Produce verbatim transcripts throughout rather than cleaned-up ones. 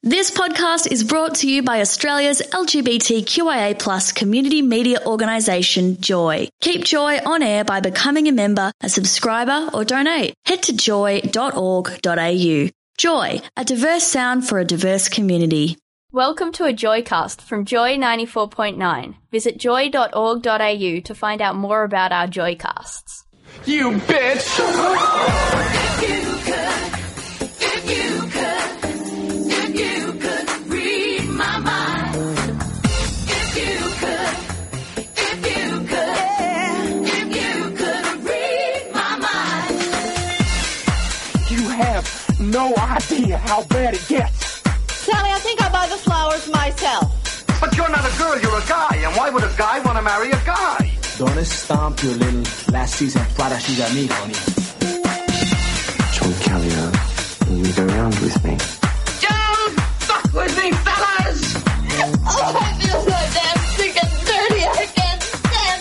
This podcast is brought to you by Australia's L G B T Q I A plus community media organisation, Joy. Keep Joy on air by becoming a member, a subscriber or donate. Head to joy dot org dot a u. Joy, a diverse sound for a diverse community. Welcome to a Joycast from Joy ninety-four point nine. Visit joy dot org dot a u to find out more about our Joycasts. You bitch! If you could, if you could, if you could read my mind. If you could, if you could, yeah. If you could read my mind. You have no idea how bad it gets. Sally, I think I'll buy the flowers myself. But you're not a girl, you're a guy. And why would a guy want to marry a guy? Don't stomp your little last season Prada she's got me, honey. John Callier, will you go around with me? Don't fuck with me, fellas! Oh, I feel so damn sick and dirty. I can't stand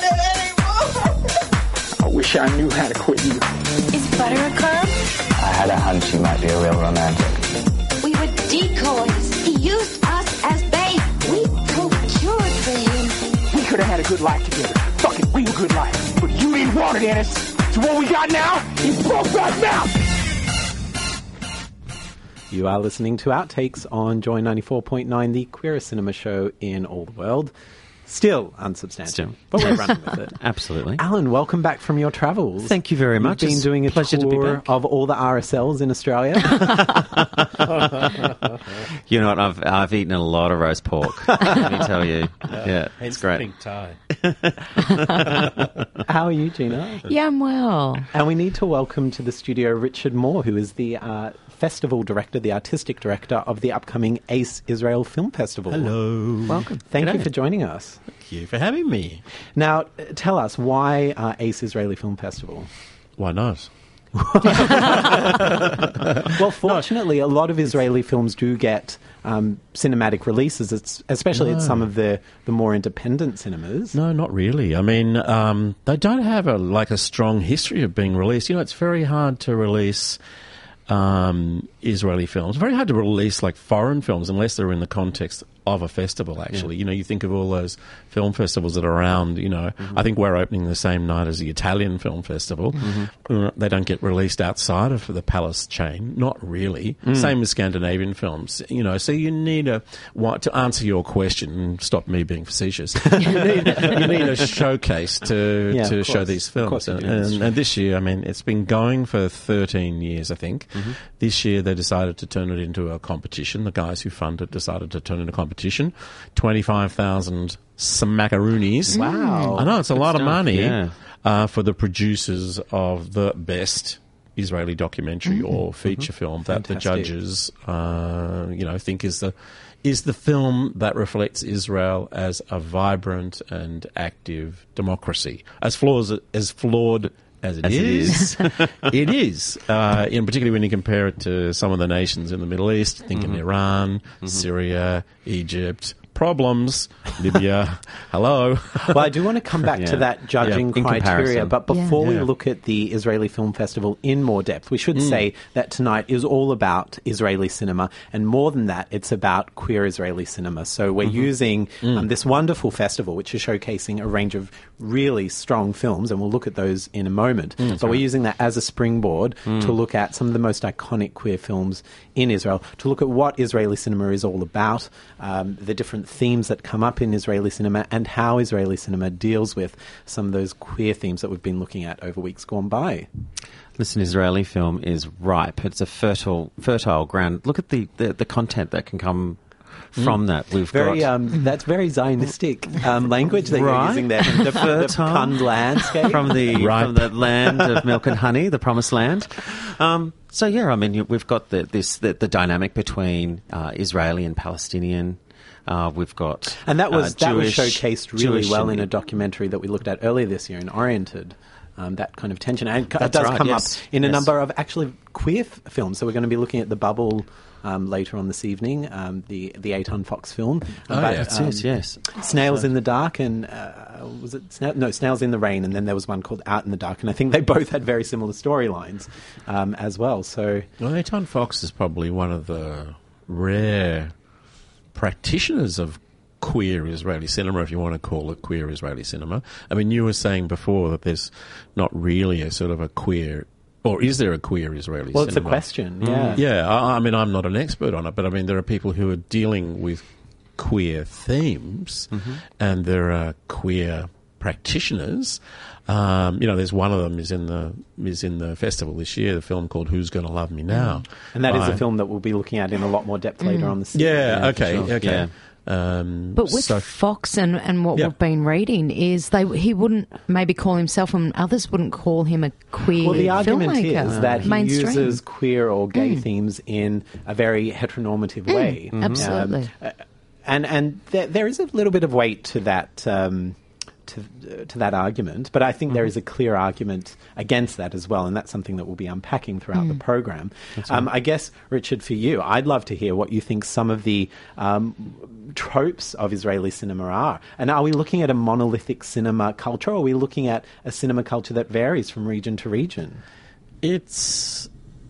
it anymore. I wish I knew how to quit you. Is butter a curb? I had a hunch you might be a real romantic. We were decoys. He used us as bait. We procured for him. We could have had a good life together. Fucking real good life. But you didn't want it, Ennis. So what we got now is broke right now. You are listening to Outtakes on Joy ninety-four point nine, the queerest cinema show in all the world. Still unsubstantial, Still. but we're running with it. Absolutely. Alan, welcome back from your travels. Thank you very much. You've been It's doing a pleasure to be tour back. of all the R S Ls in Australia. You know what? I've I've eaten a lot of roast pork. Let me tell you. Yeah, it's great. Pink tie. How are you, Gina? Yeah, I'm well. And we need to welcome to the studio Richard Moore, who is the uh, festival director, the artistic director of the upcoming ACE Israel Film Festival. Hello. Welcome. Thank G'day. you for joining us. Thank you for having me. Now, uh, tell us, why uh, ACE Israeli Film Festival? Why not? Well, fortunately, a lot of Israeli films do get um, cinematic releases, it's, especially No. at some of the, the more independent cinemas. No, not really. I mean, um, they don't have a like a strong history of being released. You know, it's very hard to release um, Israeli films. Very hard to release like foreign films unless they're in the context of a festival, actually. Yeah. You know, you think of all those film festivals that are around, you know. Mm-hmm. I think we're opening the same night as the Italian Film Festival. Mm-hmm. Uh, They don't get released outside of the Palace chain. Not really. Mm. Same with Scandinavian films. You know, so you need a... What, to answer your question, and stop me being facetious, you, need, you need a showcase to, Yeah, to of show course. these Of course films. you And, do, that's and, true. and this year, I mean, it's been going for thirteen years, I think. Mm-hmm. This year they decided to turn it into a competition. The guys who fund it decided to turn it into a competition. twenty-five thousand smackaroonies. Wow. I know, it's a lot of stuff, money yeah. uh, for the producers of the best Israeli documentary or feature film that the Fantastic. judges, uh, you know, think is the is the film that reflects Israel as a vibrant and active democracy, as flawed as flawed as it As it is. It is, uh, in particularly when you compare it to some of the nations in the Middle East. Think Mm-hmm. of Iran, Syria, Egypt. Problems, Libya. Hello. Well, I do want to come back to Yeah. that judging Yeah, in criteria, comparison. but before we Yeah. look at the Israeli Film Festival in more depth, we should say that tonight is all about Israeli cinema, and more than that, it's about queer Israeli cinema. So we're using um, this wonderful festival, which is showcasing a range of really strong films, and we'll look at those in a moment, but we're using that as a springboard to look at some of the most iconic queer films in Israel, to look at what Israeli cinema is all about, um, the different themes that come up in Israeli cinema, and how Israeli cinema deals with some of those queer themes that we've been looking at over weeks gone by. Listen, Israeli film is ripe. It's a fertile, fertile ground. Look at the, the, the content that can come from that. We've Very, got um, that's very Zionistic um, language that Right. you're using there. The, the Fertile. Pund landscape. from the Ripe. from the land of milk and honey, the promised land. Um, so yeah, I mean, you, we've got the, this the, the dynamic between uh, Israeli and Palestinian. Uh, we've got And that was uh, that was Jewish- showcased really Jewish well and- in a documentary that we looked at earlier this year in Oriented. Um, that kind of tension, and it That's does right, come yes. up in a Yes. number of actually queer f- films. So we're going to be looking at The Bubble um, later on this evening, um, the the Eitan Fox film. Oh, about, yeah. That's um, it, yes. Snails in the Dark, and uh, was it Sna- no Snails in the Rain, and then there was one called Out in the Dark, and I think they both had very similar storylines um, as well. So Well, Eitan Fox is probably one of the rare practitioners of queer Israeli cinema, if you want to call it queer Israeli cinema. I mean, you were saying before that there's not really a sort of a queer, or is there a queer Israeli well, cinema? Well, it's a question, yeah. Mm. Yeah, I, I mean, I'm not an expert on it, but I mean, there are people who are dealing with queer themes, mm-hmm. and there are queer practitioners. Um, you know, there's one of them is in the is in the festival this year. The film called "Who's Gonna Love Me Now," and that is uh, a film that we'll be looking at in a lot more depth later Mm. on the series. Yeah, yeah, okay, sure. okay. Yeah. Um, But with so, Fox and, and what Yeah. we've been reading is they he wouldn't maybe call himself, and others wouldn't call him a queer Well, the argument filmmaker. is that he Mainstream. uses queer or gay Mm. themes in a very heteronormative Mm, way. absolutely. Um, uh, and and there, there is a little bit of weight to that um, to uh, to that argument, but I think mm-hmm. there is a clear argument against that as well, and that's something that we'll be unpacking throughout Mm. the program. That's Um, right. I guess, Richard, for you, I'd love to hear what you think some of the um, tropes of Israeli cinema are. And are we looking at a monolithic cinema culture, or are we looking at a cinema culture that varies from region to region? It's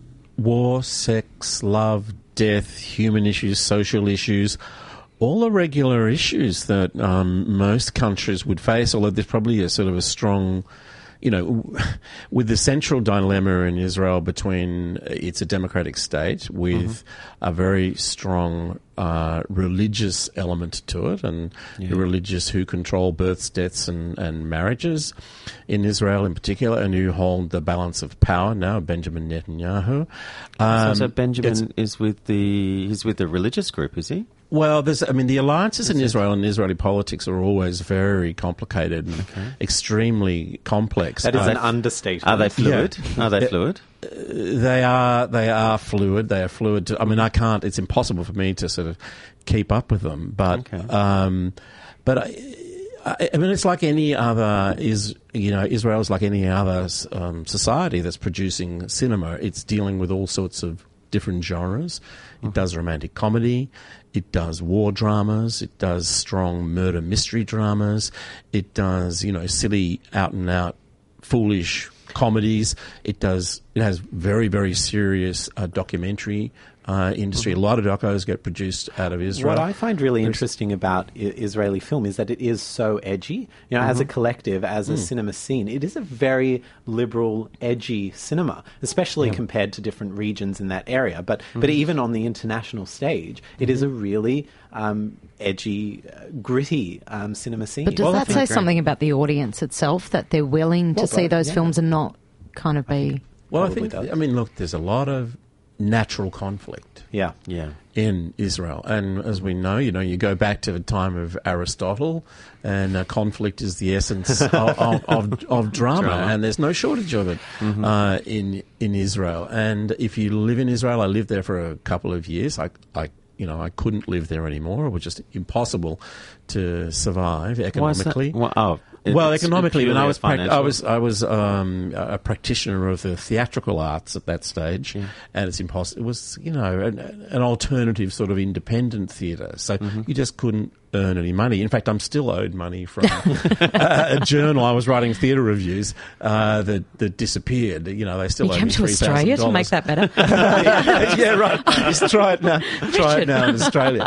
war, sex, love, death, human issues, social issues, all the regular issues that um, most countries would face, although there's probably a sort of a strong, you know, with the central dilemma in Israel between it's a democratic state with mm-hmm. a very strong uh, religious element to it, and Yeah. the religious who control births, deaths, and, and marriages in Israel in particular, and who hold the balance of power now, Benjamin Netanyahu. Um, so, so Benjamin it's- is with the he's with the religious group, is he? Well, there's, I mean, the alliances in Israel and Israeli politics are always very complicated and Okay. extremely complex. That is Uh, an understatement. Are they fluid? Yeah. Are they Yeah. fluid? Uh, they are. They are fluid. They are fluid. To, I mean, I can't. It's impossible for me to sort of keep up with them. But, Okay. um, but I, I, I mean, it's like any other. Is you know, Israel is like any other um, society that's producing cinema. It's dealing with all sorts of different genres. It does romantic comedy. It does war dramas. It does strong murder mystery dramas. It does, you know, silly out and out foolish comedies. It does. It has very, very serious uh, documentary uh, industry. Mm-hmm. A lot of docos get produced out of Israel. What I find really There's- interesting about I- Israeli film is that it is so edgy. You know, as a collective, as a Mm. cinema scene, it is a very liberal, edgy cinema, especially compared to different regions in that area. But but even on the international stage, it is a really um, edgy, uh, gritty um, cinema scene. But does that say something about the audience itself, that they're willing to Well, see right, those yeah. films and not kind of be... Well, I Probably think. does. I mean, look. There's a lot of natural conflict. Yeah. Yeah. In Israel, and as we know, you know, you go back to the time of Aristotle, and uh, conflict is the essence of, of, of, of drama, Drama. and there's no shortage of it Mm-hmm. uh, in in Israel. And if you live in Israel, I lived there for a couple of years. I, I you know, I couldn't live there anymore. It was just impossible to survive Why is that? economically. Well, oh, it- Well, it's economically, when purely I a was prac- I financial- was I was um, a practitioner of the theatrical arts at that stage, Yeah. and it's impossible. It was you know an, an alternative sort of independent theatre, so Mm-hmm. you just couldn't earn any money. In fact, I'm still owed money from a, a journal I was writing theatre reviews uh, that that disappeared. You know, they still You owe came me to three thousand Australia dollars. to make that better. yeah, yeah, right. Just try it now. Try it now in Australia.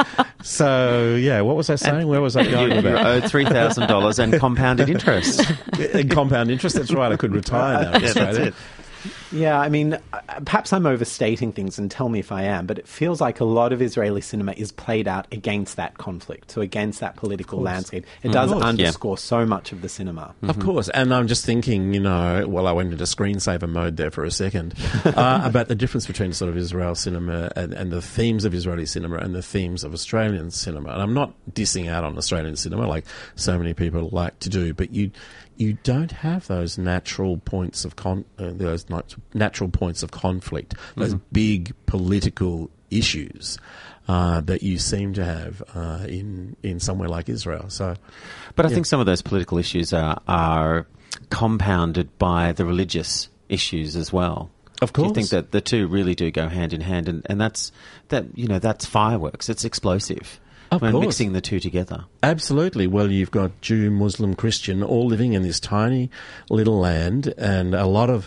So yeah, what was I saying? Where was I going You about? owed three thousand dollars and compounded interest. And compound interest. That's right. I could retire now in Yeah, Australia. that's it. Yeah, I mean, uh, perhaps I'm overstating things, and tell me if I am, but it feels like a lot of Israeli cinema is played out against that conflict, so against that political landscape. It does course. underscore so much of the cinema. Of course, and I'm just thinking, you know, well, I went into screensaver mode there for a second, uh, about the difference between sort of Israel cinema and, and the themes of Israeli cinema and the themes of Australian cinema. And I'm not dissing out on Australian cinema like so many people like to do, but you you don't have those natural points of con- uh, those nat- natural points of conflict, those big political issues uh, that you seem to have uh, in in somewhere like Israel. So. But I Yeah. think some of those political issues are, are compounded by the religious issues as well. Of Do you course. think that the two really do go hand in hand, and, and that's that you know that's fireworks. It's explosive. Of when course. mixing the two together. Absolutely. Well, you've got Jew, Muslim, Christian all living in this tiny little land, and a lot of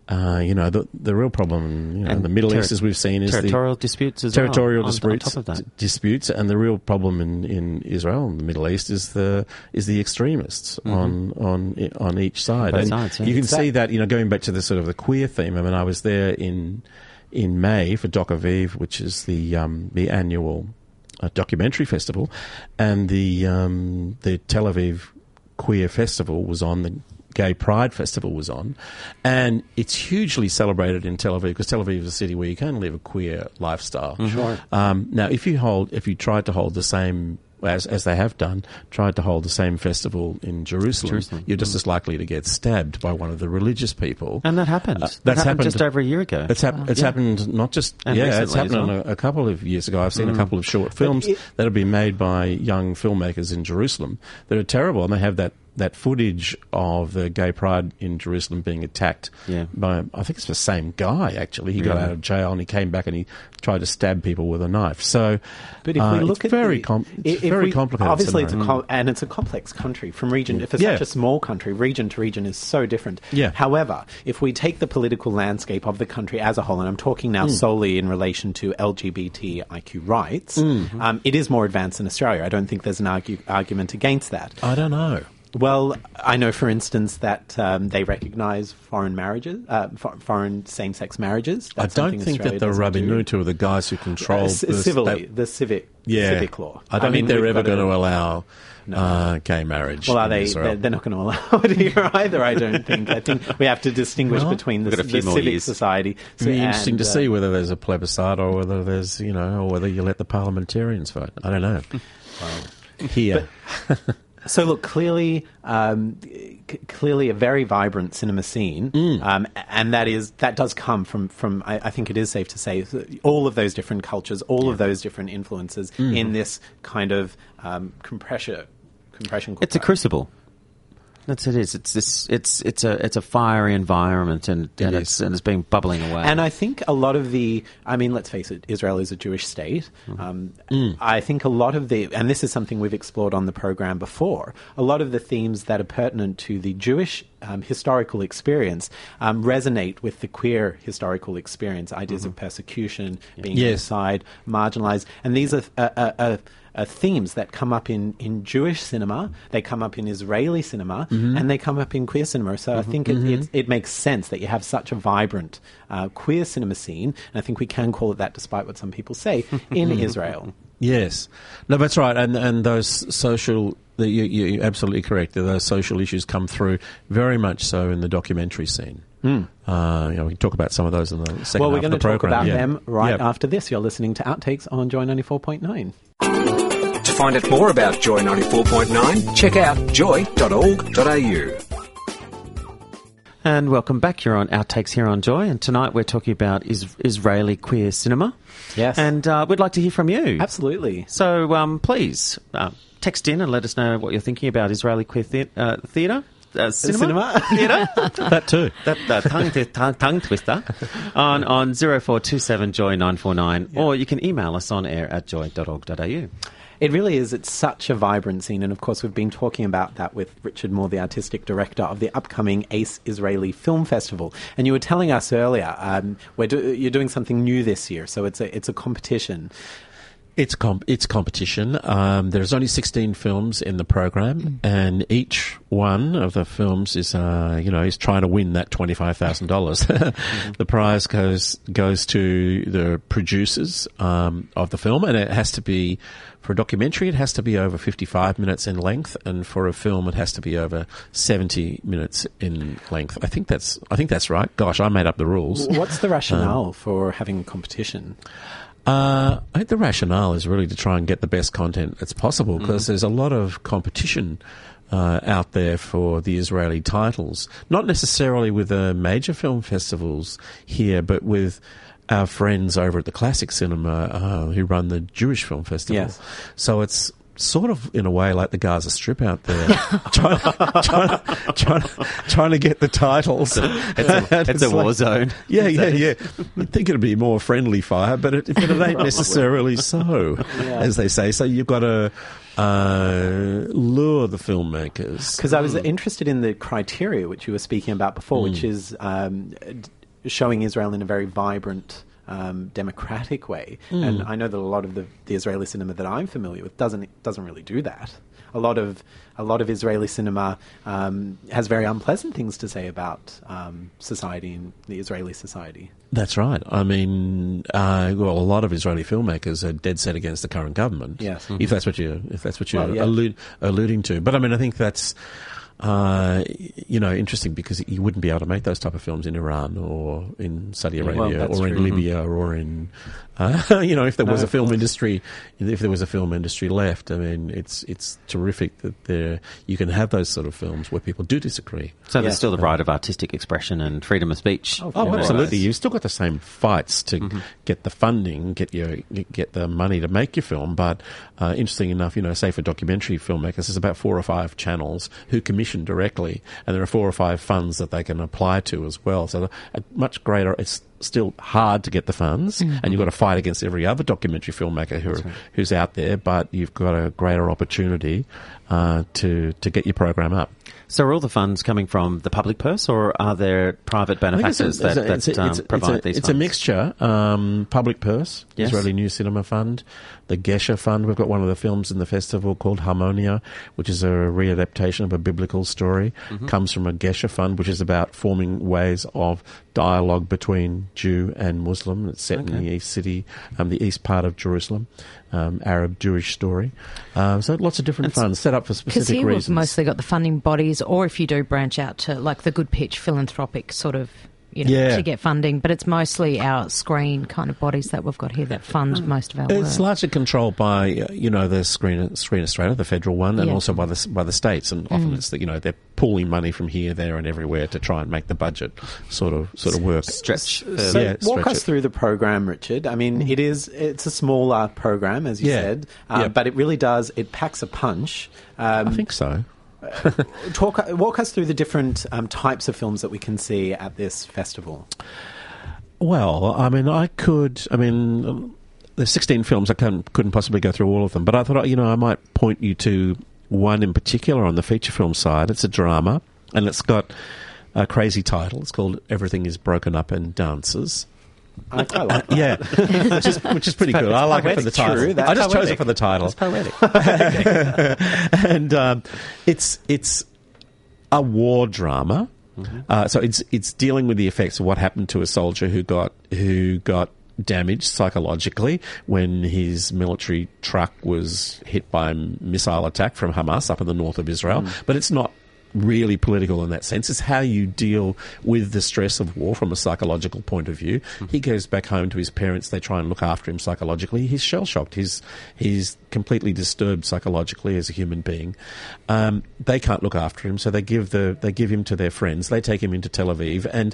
Uh, you know, the the real problem you know, in And the Middle terri- East, as we've seen, is territorial the disputes as territorial well, on- on disputes, top of that. d- disputes, and the real problem in, in Israel and the Middle East is the is the extremists Mhm. on on on each side. Both And sides, yeah. you can Exact- see that, you know, going back to the sort of the queer theme. I mean, I was there in in May for Doc Aviv, which is the um, the annual uh, documentary festival, and the um, the Tel Aviv Queer Festival was on, the Gay Pride Festival was on, and it's hugely celebrated in Tel Aviv because Tel Aviv is a city where you can live a queer lifestyle. Sure. Um, now, if you hold, if you tried to hold the same, as as they have done, tried to hold the same festival in Jerusalem, Jerusalem. you're just as likely to get stabbed by one of the religious people. And that happened. Uh, That that's happened happened just over a year ago. It's, hap- Wow. it's Yeah. happened not just And yeah, it's recently as happened well. a, a couple of years ago. I've seen Mm. a couple of short films it- that have been made by young filmmakers in Jerusalem that are terrible, and they have that. That footage of the gay pride in Jerusalem being attacked Yeah. by, I think it's the same guy, actually. He got Really? out of jail and he came back and he tried to stab people with a knife. So, But if uh, we look it's at very, the, com- it's if- if very we- complicated. Obviously, it's a scenario. com- and it's a complex country from region. For Yeah. such a small country, region to region is so different. Yeah. However, if we take the political landscape of the country as a whole, and I'm talking now Mm. solely in relation to L G B T I Q rights, Mm. um, it is more advanced in Australia. I don't think there's an argue- argument against that. I don't know. Well, I know, for instance, that um, they recognise foreign marriages, uh, for, foreign same-sex marriages. I That's don't something think Australia that the doesn't do. Rabinutu are the guys who control Uh, c- the civilly, that- the civic, yeah, civic law. I don't I think mean, they're we've ever got going to a- allow No. uh, gay marriage. Well, are in they? Israel. They're, they're not going to allow it here either. I don't think. I think we have to distinguish Well, between the, we've got a few the more civic years. society. It'd be and, interesting to uh, see whether there's a plebiscite or whether there's, you know, or whether you let the parliamentarians vote. I don't know. Here. So look, clearly, um, c- clearly a very vibrant cinema scene, Mm. um, and that is that does come from from. I, I think it is safe to say all of those different cultures, all of those different influences Mm. in this kind of um, compression compression. It's a cooker. crucible. That's it. Is it's this? It's it's a it's a fiery environment, and, and It it's is. and it's been bubbling away. And I think a lot of the, I mean, let's face it, Israel is a Jewish state. Um, I think a lot of the, and this is something we've explored on the program before, a lot of the themes that are pertinent to the Jewish um, historical experience um, resonate with the queer historical experience, ideas of persecution, being Yes. inside, marginalized. And these are, uh, uh, uh, uh, themes that come up in, in Jewish cinema, they come up in Israeli cinema, and they come up in queer cinema. So I think it, it, it makes sense that you have such a vibrant uh, queer cinema scene, and I think we can call it that despite what some people say, in Israel. Yes, no, that's right, and and those social, the, you, you're absolutely correct. Those social issues come through very much so in the documentary scene. Mm. Uh, you know, we can talk about some of those in the second Well, we're half of going the to talk program. about Yeah. them right Yeah. after this. You're listening to Outtakes on Joy ninety-four point nine. To find out more about Joy ninety-four point nine, check out joy dot org dot a u. And welcome back. You're on Outtakes here on Joy, and tonight we're talking about is- Israeli queer cinema. Yes. And uh, we'd like to hear from you. Absolutely. So um, please uh, text in and let us know what you're thinking about Israeli queer thea- uh, theatre. Uh, cinema, Cinema. theatre, That too. that, that tongue, t- tongue, tongue twister, on on zero four two seven joy nine four nine, or you can email us on air at joy dot org dot a u. It really is. It's such a vibrant scene. And of course, we've been talking about that with Richard Moore, the artistic director of the upcoming ACE Israeli Film Festival. And you were telling us earlier, um, we're do- you're doing something new this year. So it's a, it's a competition. It's comp- it's competition. Um, there's only sixteen films in the program, and each one of the films is, uh, you know, is trying to win that twenty five thousand dollars. The prize goes goes to the producers um, of the film, and it has to be for a documentary. It has to be over fifty five minutes in length, and for a film, it has to be over seventy minutes in length. I think that's I think that's right. Gosh, I made up the rules. What's the rationale for having a competition? Uh, I think the rationale is really to try and get the best content that's possible because there's a lot of competition uh, out there for the Israeli titles, not necessarily with the major film festivals here, but with our friends over at the Classic Cinema uh, who run the Jewish Film Festival. Yes. So it's sort of in a way like the Gaza Strip out there, trying, trying, trying, trying to get the titles. It's a, it's a war like- zone. Yeah, yeah, yeah. You'd think it'd be more friendly fire, but it, but it ain't necessarily so, Yeah. as they say. So you've got to uh, lure the filmmakers. Because I was interested in the criteria which you were speaking about before, which is um, d- showing Israel in a very vibrant, um, democratic way. Mm. And I know that a lot of the, the Israeli cinema that I'm familiar with doesn't doesn't really do that. A lot of a lot of Israeli cinema um, has very unpleasant things to say about um, society and the Israeli society. That's right. I mean, uh, well, a lot of Israeli filmmakers are dead set against the current government. Yes. Mm-hmm. If that's what you if that's what you're Well, yeah. allude, alluding to. But I mean, I think that's uh, you know interesting because you wouldn't be able to make those type of films in Iran or in Saudi Well, Arabia that's or in true. Libya or in uh, you know if there was No, a film of course. industry if there was a film industry left. I mean, it's it's terrific that there you can have those sort of films where people do disagree. So there's Yeah. still the right of artistic expression and freedom of speech. Oh, in there. absolutely. You've still got the same fights to Mm-hmm. get the funding, get your get the money to make your film. But uh, interesting enough, you know, say for documentary filmmakers, there's about four or five channels who commission directly, and there are four or five funds that they can apply to as well. So a much greater. It's still hard to get the funds, Mm. and you've got to fight against every other documentary filmmaker who, who's out there. But you've got a greater opportunity uh, to to get your program up. So are all the funds coming from the public purse, or are there private I think it's a- benefactors that, it's a- that it's a- um, it's a- provide it's a, these It's funds? a mixture. Um, public purse, Yes. Israeli New Cinema Fund, the Geshe Fund. We've got one of the films in the festival called Harmonia, which is a readaptation of a biblical story. Mm-hmm. Comes from a Geshe Fund, which is about forming ways of dialogue between Jew and Muslim. It's set in Okay. the east city, um, the east part of Jerusalem, um, Arab Jewish story. Um, so lots of different It's- funds set up for Because specific here we've reasons. mostly got the funding bodies, or if you do branch out to like the Good Pitch philanthropic sort of, you know, Yeah. to get funding. But it's mostly our screen kind of bodies that we've got here that fund most of our It's work. largely controlled by, uh, you know, the Screen Screen Australia, the federal one, and Yeah. also by the by the states. And often Mm. it's that, you know, they're pooling money from here, there, and everywhere to try and make the budget sort of sort of work. Stretch. So Yeah, walk stretch us it. through the program, Richard. I mean, it is it's a smaller program, as you Yeah. said, uh, Yeah. but it really does it packs a punch. Um, I think so. talk walk us through the different um, types of films that we can see at this festival. Well, I mean, I could. I mean, um, there's sixteen films. I couldn't, couldn't possibly go through all of them, but I thought, you know, I might point you to one in particular on the feature film side. It's a drama, and it's got a crazy title. It's called "Everything Is Broken Up and Dances." I, I like that. Yeah, which is which is pretty It's good. po- I it's like it for the poetic. title. True, that's I just chose poetic. it for the title. It's poetic. and um, it's it's a war drama. Mm-hmm. Uh, so it's it's dealing with the effects of what happened to a soldier who got who got damaged psychologically when his military truck was hit by a missile attack from Hamas up in the north of Israel. Mm. But it's not really political in that sense. It's how you deal with the stress of war from a psychological point of view. Mm-hmm. He goes back home to his parents. They try and look after him psychologically. He's shell-shocked. He's, he's completely disturbed psychologically as a human being. Um, they can't look after him, so they give the, they give him to their friends. They take him into Tel Aviv, and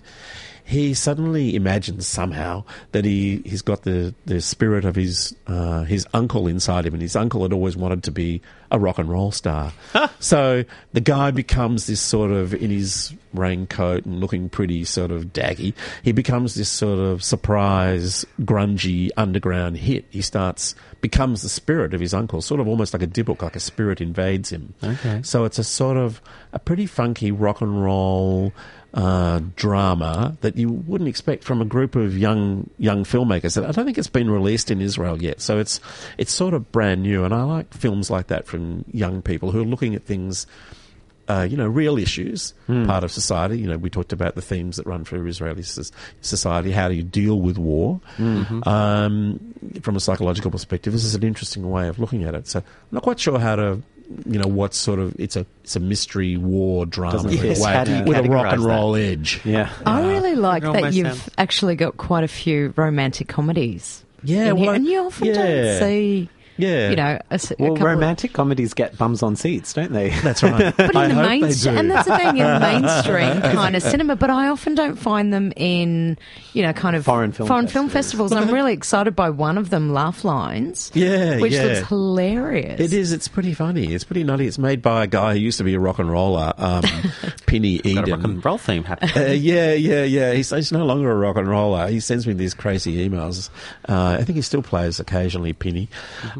he suddenly imagines somehow that he, he's got the, the spirit of his uh, his uncle inside him, and his uncle had always wanted to be a rock and roll star. So the guy becomes this sort of, in his raincoat and looking pretty sort of daggy, he becomes this sort of surprise, grungy, underground hit. He starts, becomes the spirit of his uncle, sort of almost like a Dybbuk, like a spirit invades him. Okay. So it's a sort of, a pretty funky rock and roll uh, drama that you wouldn't expect from a group of young young filmmakers. I don't think it's been released in Israel yet, so it's it's sort of brand new. And I like films like that from young people who are looking at things, uh, you know, real issues, Mm. part of society. You know, we talked about the themes that run through Israeli s- society. How do you deal with war Mhm. um, from a psychological perspective? This is an interesting way of looking at it. So I'm not quite sure how to. You know what sort of it's a it's a mystery war drama Doesn't with, fit. a way- How do you with a rock categorise and roll that? edge. Yeah. I really like It that almost you've sounds- actually got quite a few romantic comedies. Yeah, in well, here, I- and you often yeah. don't see, Yeah, you know, a, s- a Well, couple of- romantic comedies get bums on seats, don't they? that's right. But I in the hope they mainstream, do. and that's the thing, in mainstream kind of cinema, but I often don't find them in, you know, kind of Foreign film film festivals. And I'm really excited by one of them, Laugh Lines, Yeah, which yeah. looks hilarious. It is. It's pretty funny. It's pretty nutty. It's made by a guy who used to be a rock and roller, um, Penny Got a rock Eden. and roll theme happening. Uh, yeah, yeah, yeah. He's, he's no longer a rock and roller. He sends me these crazy emails. Uh, I think he still plays occasionally, Penny.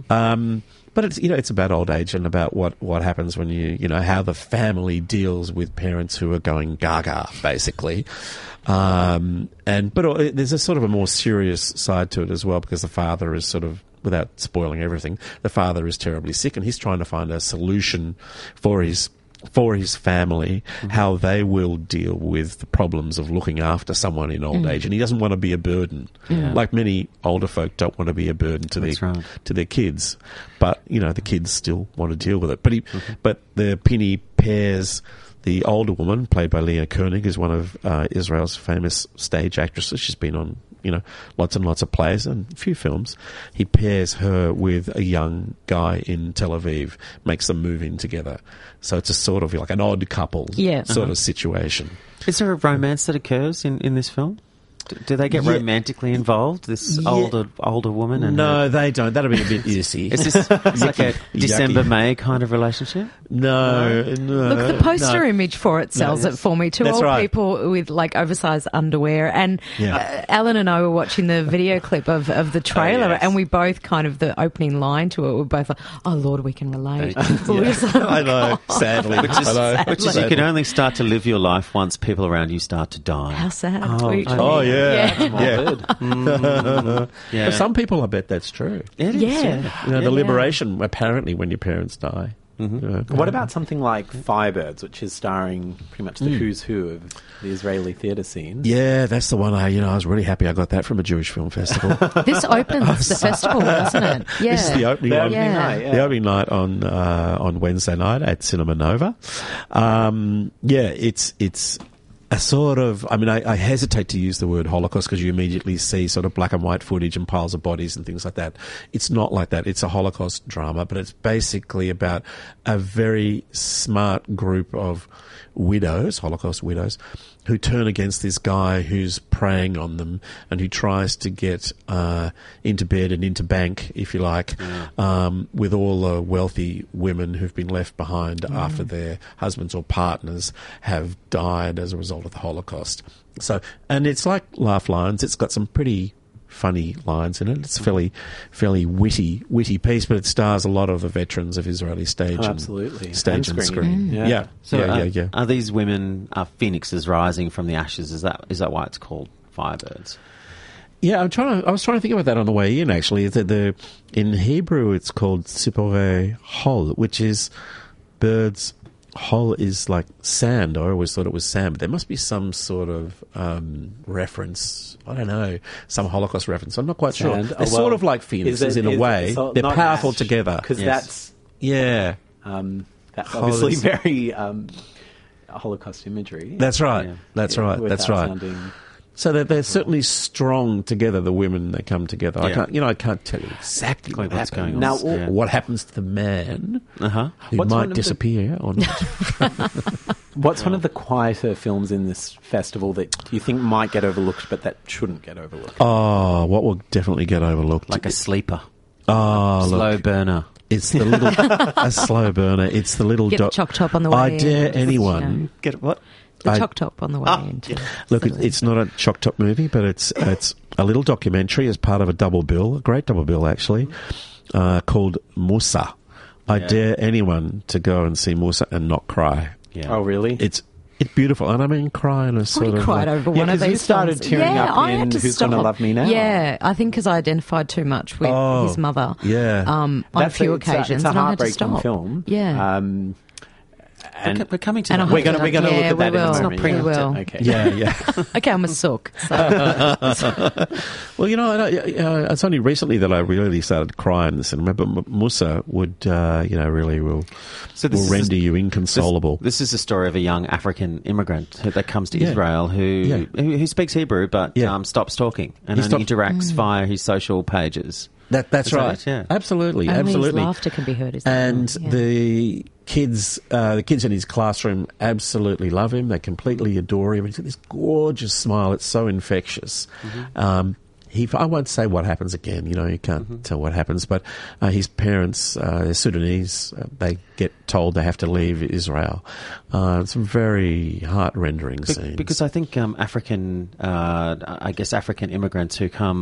Um, but it's you know it's about old age and about what, what happens when you you know how the family deals with parents who are going gaga basically, um, and but uh, there's a sort of a more serious side to it as well because the father is sort of, without spoiling everything, the father is terribly sick and he's trying to find a solution for his for his family, mm-hmm. how they will deal with the problems of looking after someone in old mm. age, and he doesn't want to be a burden. Yeah. Like many older folk don't want to be a burden to That's their right. to their kids, but you know the kids still want to deal with it. But he, mm-hmm. but the Penny pairs the older woman, played by Leah Koenig, is one of uh, Israel's famous stage actresses. She's been on, you know, lots and lots of plays and a few films. He pairs her with a young guy in Tel Aviv, makes them move in together. So it's a sort of like an odd couple yeah. sort uh-huh. of situation. Is there a romance that occurs in, in this film? Do, do they get Yeah. romantically involved, this Yeah. older older woman? And No, her- they don't. That'll be a bit easy. Is this it's like a Yucky. December-May kind of relationship? No, no. Look, the poster no. image for it sells No, it for me. Two that's old right. people with like oversized underwear. And Yeah. uh, Alan and I were watching the video clip of, of the trailer, Oh, yes. and we both kind of, the opening line to it, we were both like, oh, Lord, we can relate. We were just like, I know, sadly. Which is, I know. which is you can only start to live your life once people around you start to die. how sad. Oh, We- Oh, yeah. Yeah. Yeah. Yeah. For some people, I bet that's true. It is, Yeah. You know, Yeah. the liberation, apparently, when your parents die. Mm-hmm. You know, What about something like Firebirds, which is starring pretty much the Mm. who's who of the Israeli theatre scene? Yeah, that's the one. I, you know, I was really happy I got that from a Jewish film festival. This opens the festival, doesn't it? Yeah. This is the opening, The one- opening Yeah. night, yeah. the opening night on uh, on Wednesday night at Cinema Nova. Um, yeah, it's it's a sort of. I mean, I, I hesitate to use the word Holocaust because you immediately see sort of black and white footage and piles of bodies and things like that. It's not like that. It's a Holocaust drama, but it's basically about a very smart group of widows, Holocaust widows, who turn against this guy who's preying on them and who tries to get uh, into bed and into bank, if you like, um, with all the wealthy women who've been left behind Mm. after their husbands or partners have died as a result of the Holocaust. So, and it's like Laugh Lines. It's got some pretty funny lines in it. It's a fairly, fairly witty, witty piece, but it stars a lot of the veterans of Israeli stage, Oh, and absolutely. stage And and screen. screen. Mm. Yeah, Yeah. So yeah, are, yeah, yeah. are these women uh, phoenixes rising from the ashes? Is that is that why it's called Firebirds? Yeah, I'm trying to. I was trying to think about that on the way in. Actually, the, the in Hebrew it's called Tzipore Hol, which is birds. Hol is like sand. I always thought it was sand, but there must be some sort of um, reference. I don't know, some Holocaust reference. I'm not quite sure. Sand? They're Oh, well, sort of like is phoenixes it- in a is- way. so They're not powerful ash, together. because Yes. that's Yeah, um, that's Hol obviously is- very um, Holocaust imagery. that's right. Yeah. That's Yeah, right. without That's right. sounding- So they're, they're certainly strong together. The women they come together. I Yeah. can't, you know, I can't tell you exactly Like what what's happens. going on. Now, Yeah. or what happens to the man Uh huh. who What's one might of the- disappear or not. What's one of the quieter films in this festival that you think might get overlooked, but that shouldn't get overlooked? Oh, what will definitely get overlooked? Like a sleeper, oh, slow look, burner. it's the little a slow burner. It's the little Get doc- a choc top on the way I in, dare just, anyone. you know. Get what? The I- choc top on the way Ah, in. too. Look, So- it, it's not a choc top movie, but it's it's a little documentary as part of a double bill, a great double bill actually, uh, called Musa. I Yeah. dare anyone to go and see Musa and not cry. Yeah. Oh, really? It's it's beautiful, and I mean cry in a sort already of cried like- over Yeah, one of 'cause you these started films. tearing yeah, up I in had to Who's stop. Gonna Love Me Now? Yeah, I think because I identified too much with Oh, his mother. yeah. um, on That's a few it's a- occasions, It's a and I had to heartbreaking stop. film. Yeah. Um, and We're, we're coming to And I that. hope we're going to that- we're going to yeah, look at we that in will. a It's not moment. preempted. yeah. We will. Okay. Yeah, yeah. Okay, I'm a sook. So. Well, you know, I, uh, it's only recently that I really started crying in the cinema. But M- Musa would, uh, you know, really will So this will is render a- you inconsolable. This, this is a story of a young African immigrant who, that comes to Yeah. Israel who, Yeah. who who speaks Hebrew but Yeah. um, stops talking and He only stopped- interacts via his social pages. That that's Is that right. it? Yeah. Absolutely, Only absolutely. his laughter can be heard. Is that And right? Yeah. the kids, uh, the kids in his classroom absolutely love him. They completely adore him. He's got this gorgeous smile. It's so infectious. Mm-hmm. Um, he, I won't say what happens again. You know, you can't Mm-hmm. tell what happens. But uh, his parents, uh, they're Sudanese. Uh, they get told they have to leave Israel. Uh, it's a very heart-rendering Be- scene. because I think um, African, uh, I guess African immigrants who come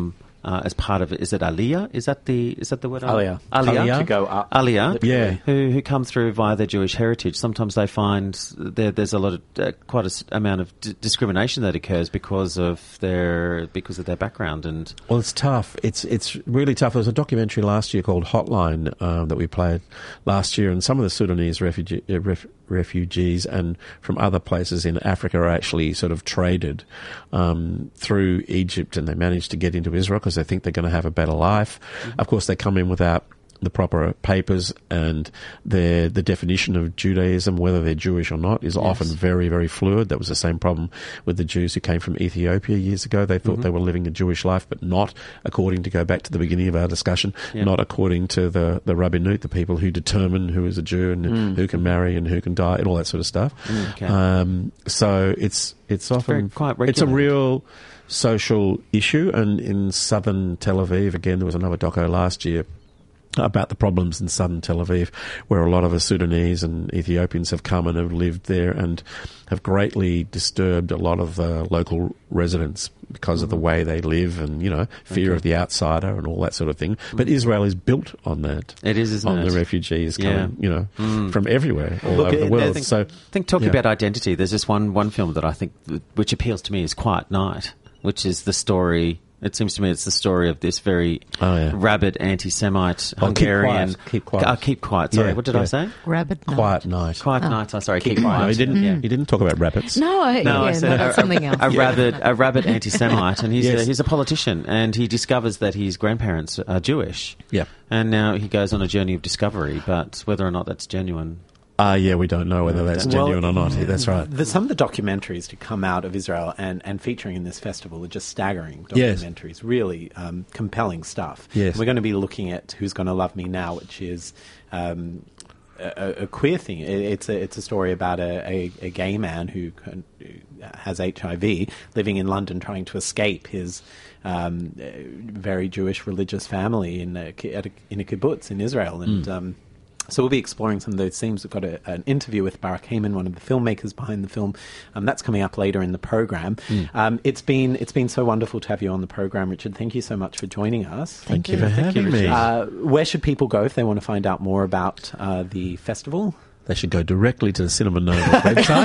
uh, as part of it. Is it Aliyah? Is that the is that the word? Aliyah. Aliyah. Aliyah. To go up. Aliyah. Yeah. Who who come through via their Jewish heritage. Sometimes they find there, there's a lot of uh, quite a s- amount of d- discrimination that occurs because of their because of their background. And Well, it's tough. It's it's really tough. There was a documentary last year called Hotline um, that we played last year, and some of the Sudanese refugee, uh, ref, refugees and from other places in Africa are actually sort of traded um, through Egypt, and they manage to get into Israel because they think they're going to have a better life. Mm-hmm. Of course, they come in without the proper papers, and their the definition of Judaism, whether they're Jewish or not, is Yes. often very, very fluid. That was the same problem with the Jews who came from Ethiopia years ago. They thought Mhm. they were living a Jewish life, but not according to, go back to the beginning of our discussion, Yeah. not according to the, the Rabbinut, the people who determine who is a Jew and Mm. who can marry and who can die and all that sort of stuff. Mm, okay. Um, so it's it's often very quite it's a regulated. real social issue. And in southern Tel Aviv, again, there was another doco last year about the problems in southern Tel Aviv, where a lot of the Sudanese and Ethiopians have come and have lived there and have greatly disturbed a lot of the local residents because of the way they live and, you know, fear Okay. of the outsider and all that sort of thing. But Israel is built on that. It is, isn't on it? the refugees Yeah. coming, you know, Mm. from everywhere, all Look, over the I world. think, so, I think talking yeah. about identity, there's this one one film that I think th- which appeals to me is Quiet Night, which is the story. It seems to me it's the story of this very Oh, yeah. rabid anti-Semite Oh, keep Hungarian. quiet, keep quiet. Uh, keep quiet. Sorry, Yeah, what did yeah. I say? Rabbit night. Quiet night. Quiet Oh. night. Oh, sorry, keep, Keep quiet. No, he didn't. Yeah. He didn't talk about rabbits. No, I, No, yeah, I said no, a, that's something else. a rabid, a rabid anti-Semite, and he's Yes. a, he's a politician, and he discovers that his grandparents are Jewish. Yeah. And now he goes on a journey of discovery, but whether or not that's genuine. Uh, yeah, we don't know whether that's Well, genuine or not. That's right. The, some of the documentaries to come out of Israel and, and featuring in this festival are just staggering Yes. documentaries, really um, compelling stuff. Yes. We're going to be looking at Who's Gonna Love Me Now, which is um, a, a queer thing. It, it's, a, it's a story about a, a, a gay man who, can, who has H I V living in London trying to escape his um, uh, very Jewish religious family in a, ki- at a, in a kibbutz in Israel. And... Mm. Um, So we'll be exploring some of those themes. We've got a, an interview with Barak Heyman, one of the filmmakers behind the film. Um, that's coming up later in the program. Mm. Um, it's been it's been so wonderful to have you on the program, Richard. Thank you so much for joining us. Thank you for having me. Uh, where should people go if they want to find out more about uh, the festival? They should go directly to the Cinema Nova website.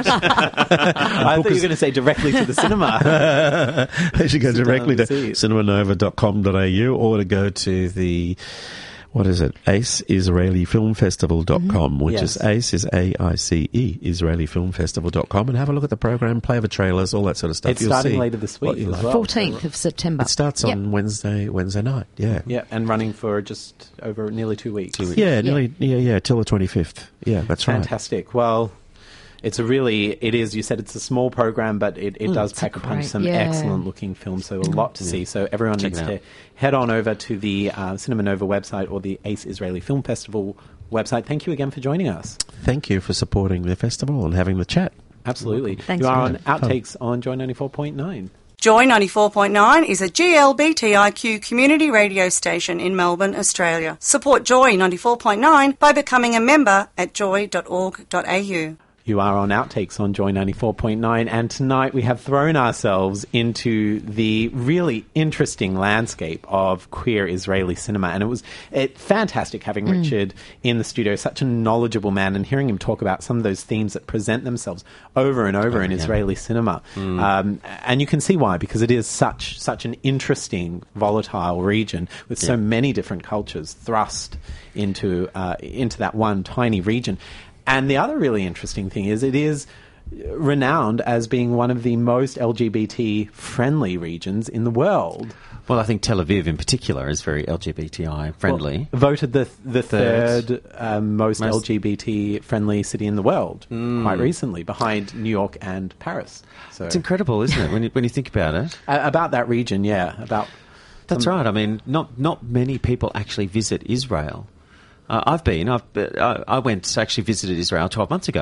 I thought you were going to say directly to the cinema. They should go Sit down directly and to see it. cinema nova dot com dot a u or to go to the, what is it, ace israeli film festival dot com, which Yes. is ACE is A I C E, israeli film festival dot com, and have a look at the program, play the trailers, all that sort of stuff. It's You'll starting see later this what week you as like. well. fourteenth of September. It starts Yep. on Wednesday Wednesday night, yeah. Yeah, and running for just over nearly two weeks. Two weeks. Yeah, nearly, yeah, yeah, till the twenty-fifth. Yeah, that's right. Fantastic. Well, it's a really, it is, you said it's a small program, but it, it Mm, does it's pack a a punch, great- some yeah. excellent looking films, so a lot to see. So everyone Check needs it to out. head on over to the uh, Cinema Nova website or the ACE Israeli Film Festival website. Thank you again for joining us. Thank you for supporting the festival and having the chat. Absolutely. Thanks you are for on having Outtakes on Joy ninety-four point nine. Joy ninety-four point nine is a G L B T I Q community radio station in Melbourne, Australia. Support Joy ninety-four point nine by becoming a member at joy dot org dot a u. You are on Outtakes on Joy ninety-four point nine, and tonight we have thrown ourselves into the really interesting landscape of queer Israeli cinema. And it was it, fantastic having Mm. Richard in the studio, such a knowledgeable man, and hearing him talk about some of those themes that present themselves over and over Oh, in yeah. Israeli cinema. Mm. Um, and you can see why, because it is such such an interesting, volatile region with so Yeah. many different cultures thrust into uh, into that one tiny region. And the other really interesting thing is it is renowned as being one of the most L G B T-friendly regions in the world. Well, I think Tel Aviv in particular is very L G B T I friendly. Well, voted the the Third. third, um, most, Most- L G B T-friendly city in the world, Mm. quite recently, behind New York and Paris. So It's incredible, isn't it, when you, when you think about it? uh, about that region, yeah, about That's some- right. I mean, not not many people actually visit Israel. Uh, I've been. I've. Uh, I I went actually visited Israel twelve months ago.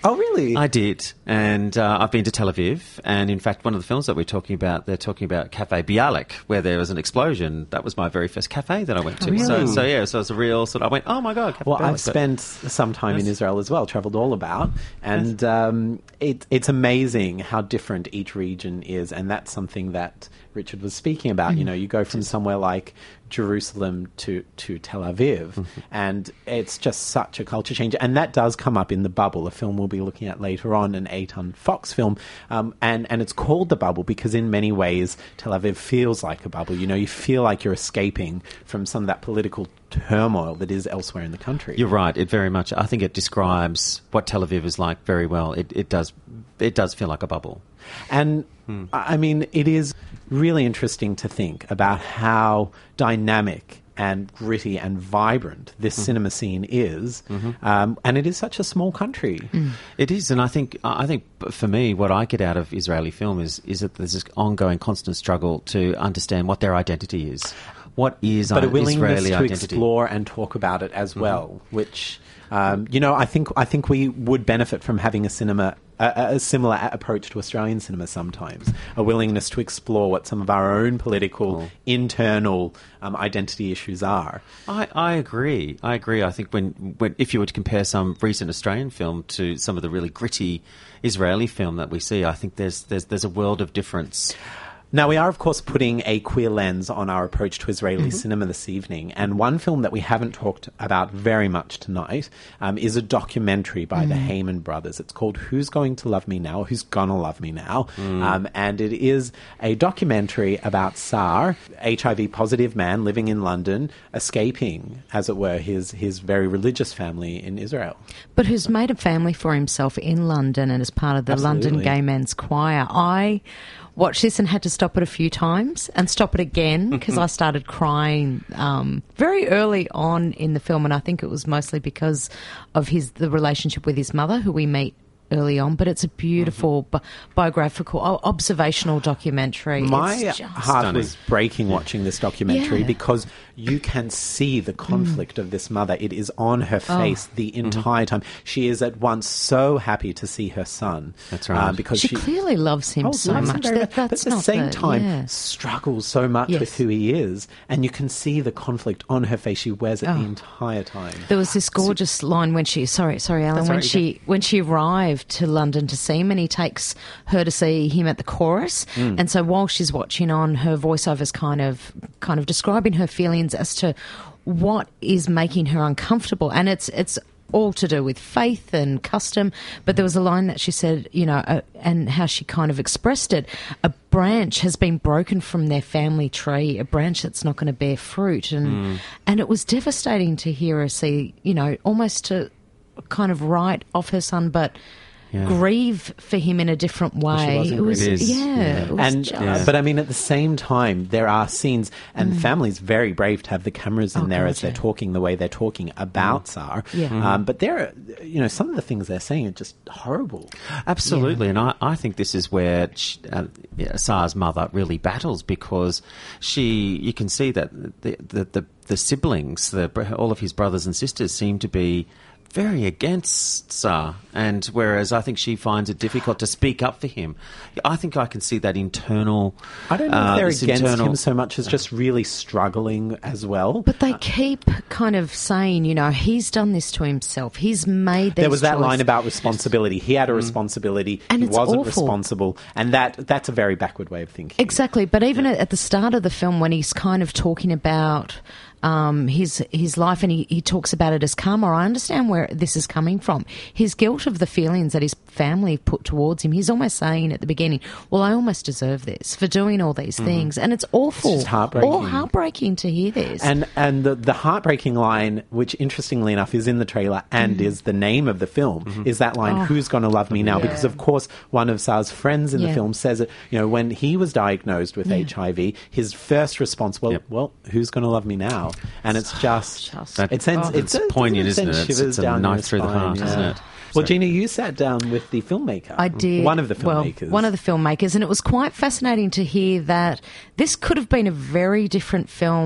Oh, really? I did, and uh, I've been to Tel Aviv, and in fact, one of the films that we're talking about, they're talking about Cafe Bialik, where there was an explosion. That was my very first cafe that I went to. Really? So, so yeah, so it was a real sort of, I went, oh my God, Cafe Well, Bialik. I've But- spent some time Yes. in Israel as well, travelled all about, and um, it, it's amazing how different each region is, and that's something that Richard was speaking about. Mm. You know, you go from somewhere like Jerusalem to, to Tel Aviv, Mm-hmm. and it's just such a culture change. And that does come up in The Bubble, a film we'll be looking at later on, an Eitan Fox film. Um, and, and it's called The Bubble because in many ways Tel Aviv feels like a bubble. You know, you feel like you're escaping from some of that political turmoil that is elsewhere in the country. You're right. It very much. I think it describes what Tel Aviv is like very well. It, it does. It does feel like a bubble. And Hmm. I mean, it is really interesting to think about how dynamic and gritty and vibrant this Mm. cinema scene is, Mhm. um, and it is such a small country. It is, and I think I think for me, what I get out of Israeli film is is that there's this ongoing, constant struggle to understand what their identity is. What is But a an willingness Israeli to identity? explore and talk about it as Mhm. well, which um, you know, I think I think we would benefit from having a cinema. A, a similar a- approach to Australian cinema sometimes, a willingness to explore what some of our own political, internal um, identity issues are. I, I agree. I agree. I think when, when if you were to compare some recent Australian film to some of the really gritty Israeli film that we see, I think there's there's there's a world of difference. Now, we are, of course, putting a queer lens on our approach to Israeli Mhm. cinema this evening. And one film that we haven't talked about very much tonight um, is a documentary by the Mm. Heyman brothers. It's called Who's Going to Love Me Now? Who's Gonna Love Me Now? Mm. Um, and it is a documentary about Sar, H I V-positive man living in London, escaping, as it were, his, his very religious family in Israel. But who's made a family for himself in London and is part of the London Absolutely. Gay Men's Choir. I watched this and had to stop it a few times and stop it again because I started crying um, very early on in the film, and I think it was mostly because of his the relationship with his mother, who we meet early on. But it's a beautiful bi- biographical, o- observational documentary. My It's just heart was breaking watching this documentary Yeah. because you can see the conflict of this mother. It is on her Oh. face the entire time. She is at once so happy to see her son. That's right. um, because she, she, clearly loves him Oh, so loves him much. very That, much. that's but at the not same the- time, yeah. struggles so much Yes. with who he is, and you can see the conflict on her face. She wears it Oh. the entire time. There was this gorgeous line when she, sorry, sorry, Alan, That's when all right, she when she arrived to London to see him, and he takes her to see him at the chorus, Mm. and so while she's watching on, her voiceover's kind of kind of describing her feelings as to what is making her uncomfortable, and it's it's all to do with faith and custom. But there was a line that she said, you know, uh, and how she kind of expressed it: a branch has been broken from their family tree, a branch that's not going to bear fruit, and Mm. and it was devastating to hear her see, you know, almost to kind of write off her son, but Yeah. grieve for him in a different way. wasn't It was, grieving. yeah, it was and just- uh, but I mean, at the same time, there are scenes, and Mm. the family's very brave to have the cameras in Oh, there God, as they're yeah. talking the way they're talking about Sar. Yeah. Mhm. Um, but there, are, you know, some of the things they're saying are just horrible. Absolutely, and I, I think this is where sh uh, yeah, Sar's mother really battles, because she, you can see that the the, the, the siblings, the, all of his brothers and sisters, seem to be very against Sar, and whereas I think she finds it difficult to speak up for him. I think I can see that internal. I don't know uh, if they're this against internal- him so much as just really struggling as well. But they keep kind of saying, you know, he's done this to himself. He's made these There was that choices. line about responsibility. He had a responsibility. And he it's wasn't awful. responsible, and that that's a very backward way of thinking. Exactly, but even at, at the start of the film, when he's kind of talking about um, his his life, and he, he talks about it as karma, I understand where this is coming from. His guilt of the feelings that his family put towards him. He's almost saying at the beginning, "Well, I almost deserve this for doing all these Mhm. things," and it's awful, It's just heartbreaking. all heartbreaking to hear this. And and the, the heartbreaking line, which interestingly enough is in the trailer and Mm. is the name of the film, is that line, Oh. "Who's Gonna Love Me Now?" Yeah. Because of course one of Sar's friends in Yeah. the film says it. You know, when he was diagnosed with Yeah. H I V, his first response, well, well, who's gonna love me now? And it's just, That- it sends oh, it's, it's poignant, it isn't sends it? It's- shivers it's a down knife your through the spine, heart, yeah. isn't it? Well, Gina, you sat down with the filmmaker. I did. One of the Well, filmmakers. one of the filmmakers, and it was quite fascinating to hear that this could have been a very different film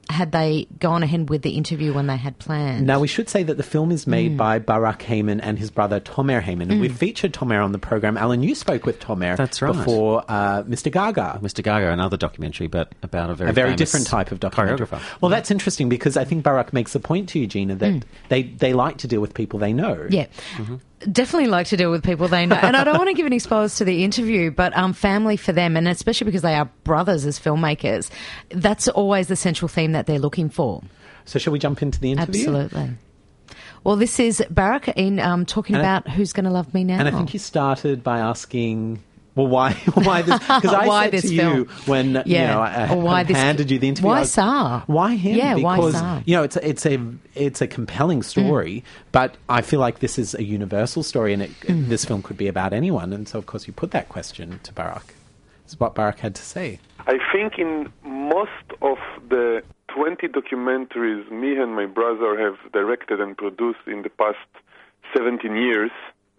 had they gone ahead with the interview when they had planned? Now, we should say that the film is made Mm. by Barak Heyman and his brother Tomer Heyman. And Mm. we've featured Tomer on the program. Alan, you spoke with Tomer That's right. before uh, Mister Gaga. Mister Gaga, another documentary, but about a very a very famous different type of documentary. choreographer. Well, that's interesting because I think Barak makes the point to you, Gina, that Mm. they, they like to deal with people they know. Yeah. Definitely like to deal with people they know. And I don't want to give any spoilers to the interview, but um, family for them, and especially because they are brothers as filmmakers, that's always the central theme that they're looking for. So shall we jump into the interview? Absolutely. Well, this is Barak in um, talking And I- about Who's Going to Love Me Now. And I think you started by asking, well, why, why this? Because I Why said this to film? you when you Yeah. know I, Or why I this- handed you the interview. why I was- Saar? Why him? Yeah, why because Saar? you know it's it's a it's a compelling story, but I feel like this is a universal story, and it, Mm. this film could be about anyone. And so, of course, you put that question to Barak. This is what Barak had to say. I think in most of the twenty documentaries me and my brother have directed and produced in the past seventeen years,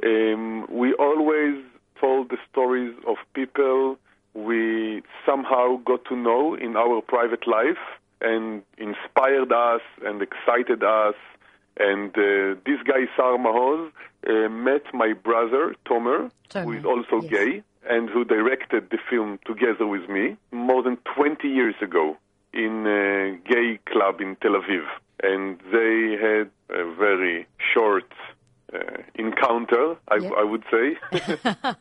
um, we always told the stories of people we somehow got to know in our private life and inspired us and excited us. And uh, this guy, Saar Mahoz, uh, met my brother, Tomer, who is also gay, and who directed the film together with me more than twenty years ago in a gay club in Tel Aviv. And they had a very short uh, encounter, I, I would say. uh,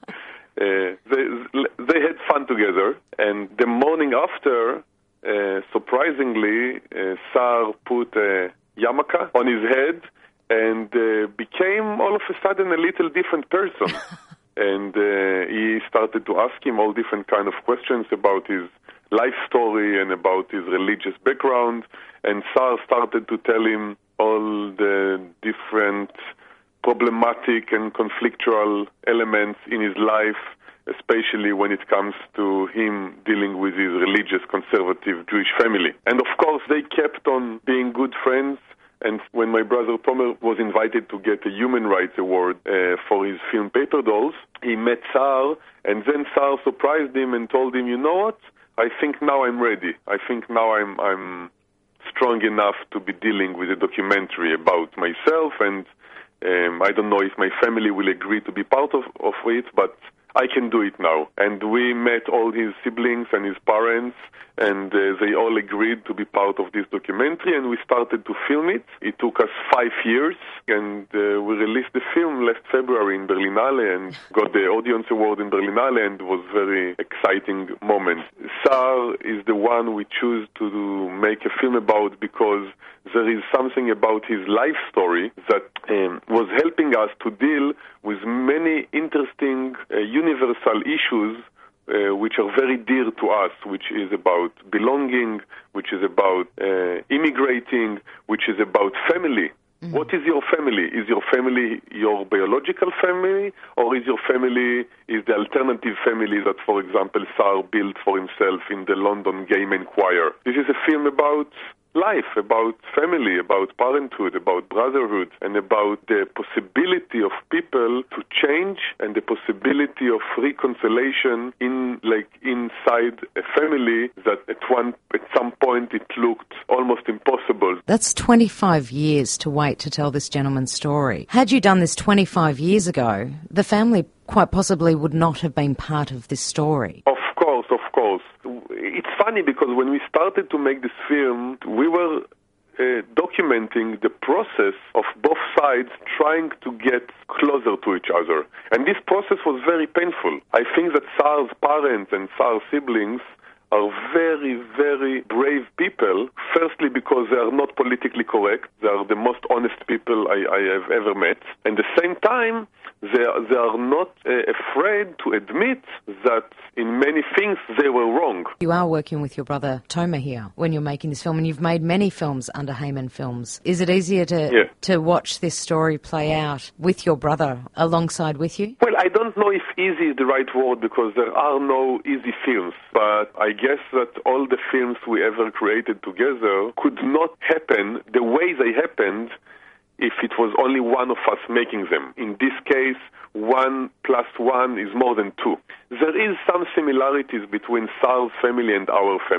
they, they had fun together. And the morning after, uh, surprisingly, uh, Saar put a yarmulke on his head and uh, became all of a sudden a little different person. And uh, he started to ask him all different kind of questions about his life story and about his religious background. And Saar started to tell him all the different problematic and conflictual elements in his life, especially when it comes to him dealing with his religious, conservative Jewish family. And of course, they kept on being good friends. And when my brother Tomer was invited to get a Human Rights Award uh, for his film Paper Dolls, he met Saar, and then Saar surprised him and told him, you know what, I think now I'm ready. I think now I'm I'm strong enough to be dealing with a documentary about myself, and um, I don't know if my family will agree to be part of, of it, but I can do it now. And we met all his siblings and his parents, and uh, they all agreed to be part of this documentary, and we started to film it. It took us five years, and uh, we released the film last February in Berlinale and got the Audience Award in Berlinale, and it was a very exciting moment. Saar is the one we choose to do, make a film about because there is something about his life story that um, was helping us to deal with many interesting uh, universal issues uh, which are very dear to us, which is about belonging, which is about uh, immigrating, which is about family. Mm-hmm. What is your family? Is your family your biological family, or is your family is the alternative family that, for example, Saar built for himself in the London Gay Men Choir? This is a film about life, about family, about parenthood, about brotherhood, and about the possibility of people to change and the possibility of reconciliation in, like, inside a family that at one, at some point it looked almost impossible. That's twenty-five years to wait to tell this gentleman's story. Had you done this twenty-five years ago, the family quite possibly would not have been part of this story. Of course, of course. It's funny because when we started to make this film, we were uh, documenting the process of both sides trying to get closer to each other. And this process was very painful. I think that Saar's parents and Saar's siblings are very, very brave people, firstly because they are not politically correct. They are the most honest people I, I have ever met. And at the same time, they are, they are not uh, afraid to admit that in many things they were wrong. You are working with your brother Tomer here when you're making this film, and you've made many films under Heyman Films. Is it easier to Yeah. to watch this story play out with your brother alongside with you? Well, I don't know if easy is the right word because there are no easy films, but I guess that all the films we ever created together could not happen the way they happened if it was only one of us making them. In this case, one plus one is more than two. There is some similarities between Saar's family and our family.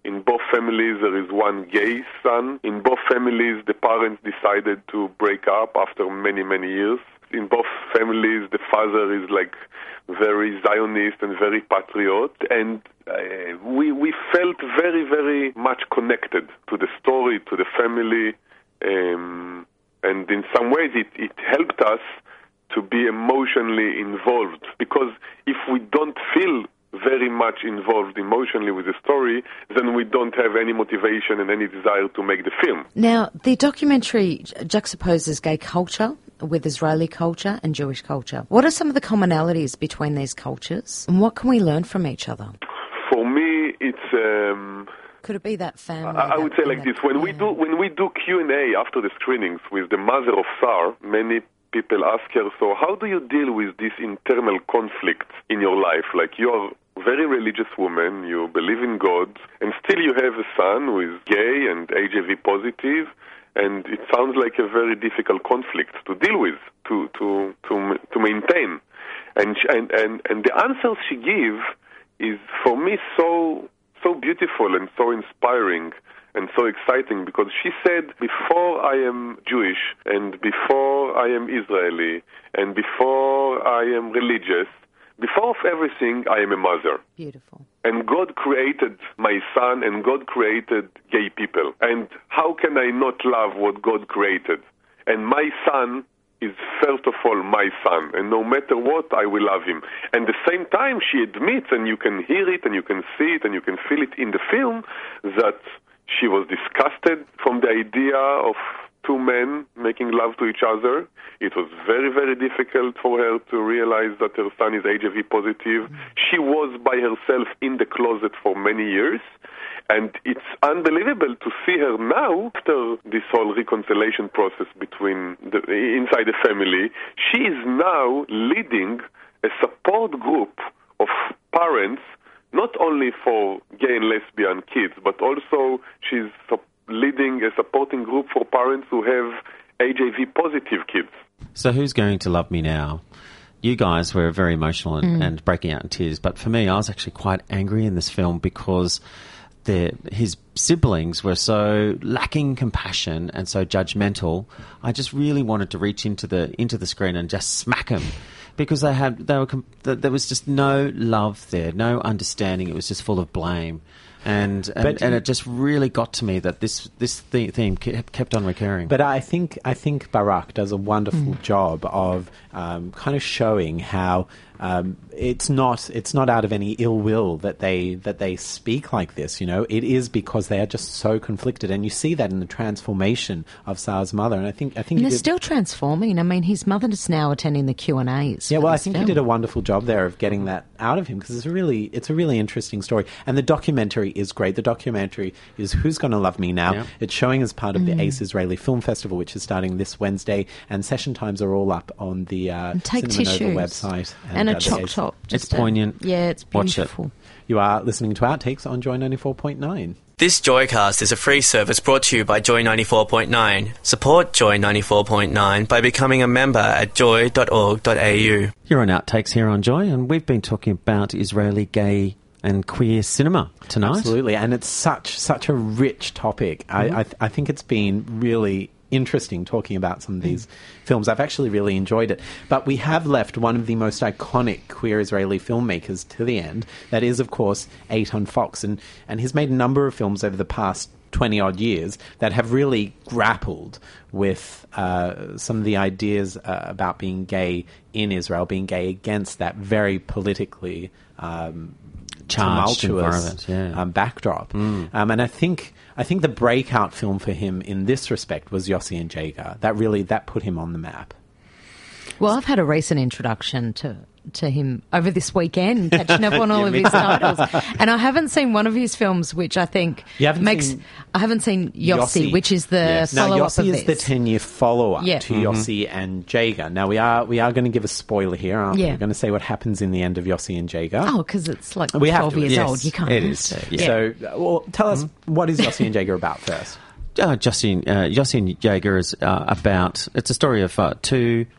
In both families, there is one gay son. In both families, the parents decided to break up after many, many years. In both families, the father is like very Zionist and very patriot, and uh, we we felt very, very much connected to the story, to the family, um, and in some ways it, it helped us to be emotionally involved, because if we don't feel very much involved emotionally with the story, then we don't have any motivation and any desire to make the film. Now, the documentary juxtaposes gay culture with Israeli culture and Jewish culture. What are some of the commonalities between these cultures, and what can we learn from each other? For me, it's... Um, Could it be that family? I, I would say like that, this. When yeah. we do when we do Q and A after the screenings with the mother of Sar, many people ask her, so how do you deal with this internal conflict in your life? Like, you're a very religious woman, you believe in God, and still you have a son who is gay and H I V positive, and it sounds like a very difficult conflict to deal with, to to to, to maintain. And, sh- and and and the answers she gives is, for me, so so beautiful and so inspiring and so exciting, because she said, before I am Jewish and before I am Israeli and before I am religious, before of everything, I am a mother. Beautiful. And God created my son, and God created gay people. And how can I not love what God created? And my son is first of all my son, and no matter what, I will love him. And at the same time, she admits, and you can hear it, and you can see it, and you can feel it in the film, that she was disgusted from the idea of two men making love to each other. It was very, very difficult for her to realize that her son is H I V positive. She was by herself in the closet for many years. And it's unbelievable to see her now, after this whole reconciliation process between the, inside the family. She is now leading a support group of parents, not only for gay and lesbian kids, but also she's leading a supporting group for parents who have H I V positive kids. So who's going to love me now? You guys were very emotional and, Mm. and breaking out in tears, but for me, I was actually quite angry in this film because the, his siblings were so lacking compassion and so judgmental. I just really wanted to reach into the into the screen and just smack them, because they had they were com- there was just no love there, no understanding. It was just full of blame. And and, But- and it just really got to me that this this the- theme kept kept on recurring. But I think I think Barak does a wonderful job of um, kind of showing how um, it's not it's not out of any ill will that they that they speak like this. You know, it is because they are just so conflicted, and you see that in the transformation of Sar's mother. And I think I think And he they're did, still transforming. I mean, his mother is now attending the Q and A's. yeah, for well, I this think film. he did a wonderful job there of getting that out of him, because it's a really it's a really interesting story, and the documentary is great. The documentary is Who's Gonna Love Me Now? Yeah. It's showing as part of the Mm. ACE Israeli Film Festival, which is starting this Wednesday, and session times are all up on the uh, And take Cinema Nova tissues. website. And a uh, the chop ACE chop. It's Just a- poignant. Yeah, it's Watch it. beautiful. You are listening to Outtakes on Joy ninety-four point nine. This Joycast is a free service brought to you by Joy ninety-four point nine. Support Joy ninety-four point nine by becoming a member at joy dot org dot a u. You're on Outtakes here on Joy, and we've been talking about Israeli gay and queer cinema tonight. Absolutely, and it's such such a rich topic. I, I, th- I think it's been really interesting talking about some of these films. I've actually really enjoyed it. But we have left one of the most iconic queer Israeli filmmakers to the end. That is, of course, Eitan Fox. And, and he's made a number of films over the past twenty-odd years that have really grappled with uh, some of the ideas uh, about being gay in Israel, being gay against that very politically um, Charged tumultuous environment, yeah. um, backdrop. Mm. Um, and I think I think the breakout film for him in this respect was Yossi and Jager. That really that put him on the map. Well, I've had a recent introduction to to him over this weekend, catching up on all You of his missed- titles, and I haven't seen one of his films, which I think You haven't makes. seen I haven't seen Yossi, which is the Now, follow up Yossi of is this. the ten-year follow-up Yeah. to Mhm. Yossi and Jager. Now, we are we are going to give a spoiler here, aren't we? Yeah. We're going to say what happens in the end of Yossi and Jager. Oh, because it's like we have twelve to, years yes, old. You can't. It have is. to. So, uh, well, tell us, what is Yossi and Jager about first? Uh, Yossi, uh, Yossi and Jager is uh, about, it's a story of uh, two